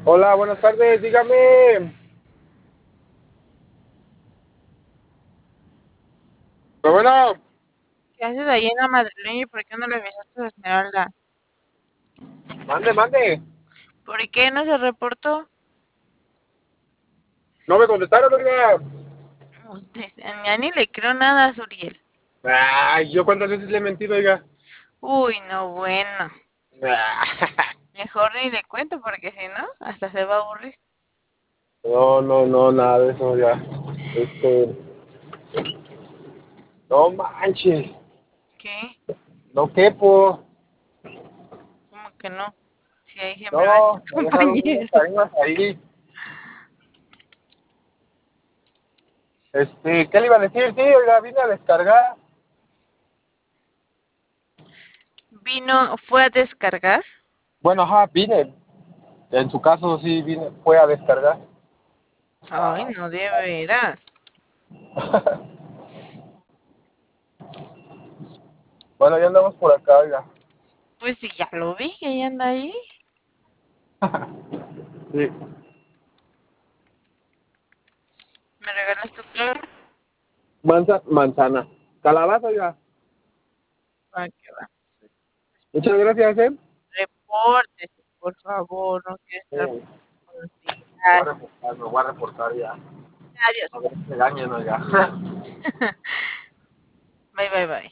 Hola, buenas tardes, dígame. Pero bueno, ¿Qué haces ahí en la madrileña y por qué no le avisaste a Esmeralda? mande, mande. ¿Por qué no se reportó? No me contestaron, oiga. Ya ni le creo nada a Suriel. Ay, yo cuántas veces le he mentido, oiga. Uy, no, bueno. Mejor ni le cuento porque si no, hasta se va a aburrir. No, no, no, nada de eso, ya. No manches, ¿Qué? no quepo. ¿Cómo que no? Si ahí siempre va a estar No, me dejaron unas compañero. cadenas ahí. ¿Qué le iba a decir? Sí, oiga, vine a descargar. Vino, fue a descargar. Bueno, ajá, vine. En su caso, sí, vine, fue a descargar. Ay, no, de veras. Bueno, ya andamos por acá, oiga. Pues sí, ya lo vi que ella anda ahí. Sí. ¿Me regalas tu clave? Manzana. Calabaza, oiga. Va, que va. Muchas gracias, Repórtese, por favor, no quiero estar Sí. con el hospital. Me voy a reportar ya. Adiós. A ver si me dañan, oiga. Bye, bye, bye.